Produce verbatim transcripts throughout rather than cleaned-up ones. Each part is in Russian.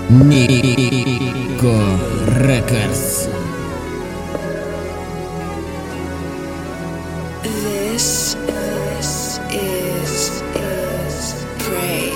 Nico Records. This, this is, is Prey.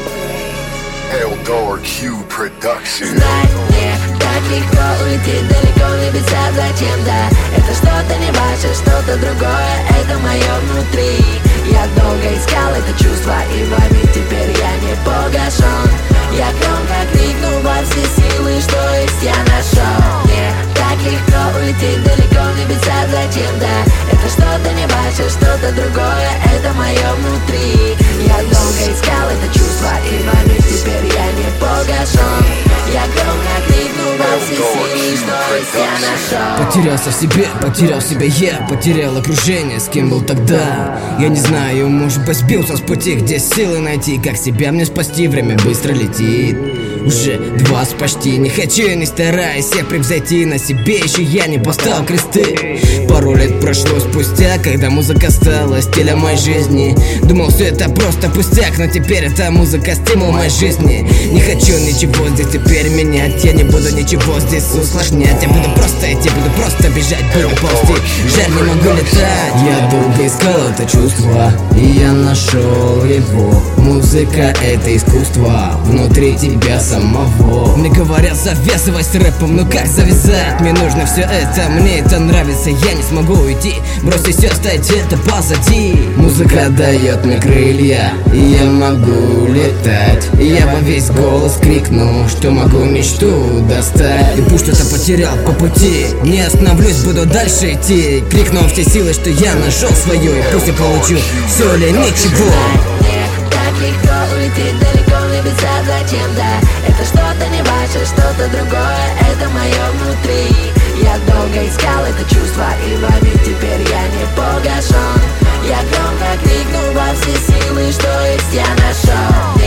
Eldar Q Production. Знай мне, как легко улететь далеко в небеса, зачем, да? Это что-то не ваше, что-то другое, это мое внутри. Я долго искал это чувство, и вами теперь я не погашен. Я громко крикнул во все силы, что есть я нашел. Мне так легко улететь далеко в небеса, зачем, да? Это что-то не ваше, что-то другое, это мое внутри. Я долго искал это чувство, и вами теперь я не погашен. Я громко крикнул во все силы, что есть я нашел. Потерялся в себе, потерял себя я, потерял окружение, с кем был тогда. Я не знаю, может быть сбился с пути, где силы найти, как себя мне спасти, время быстро летит. Уже двадцать почти, не хочу и не стараюсь я превзойти, на себе еще я не поставил кресты. Пару лет прошло спустя, когда музыка стала стилем моей жизни. Думал, все это просто пустяк, но теперь эта музыка стимул моей жизни. Не хочу ничего здесь теперь менять, я не буду ничего здесь усложнять. Я буду просто идти, буду просто бежать, буду ползти, жаль, не могу летать. Я долго искал это чувство, и я нашел его. Музыка — это искусство внутри тебя самого. Мне говорят, завязывай с рэпом, ну как завязать? Мне нужно все это, мне это нравится, я не смогу уйти, бросить все, оставить это позади. Музыка дает мне крылья, и я могу летать. И я во весь голос крикну, что могу мечту достать. И пусть что-то потерял по пути, не остановлюсь, буду дальше идти. Крикну во все силы, что я нашел свое, и пусть я получу все или ничего. Легко улететь далеко в небеса, зачем, да? Это что-то не ваше, что-то другое, это мое внутри. Я долго искал это чувство, и вами теперь я не погашен. Я громко крикнул во все силы, что есть я нашел.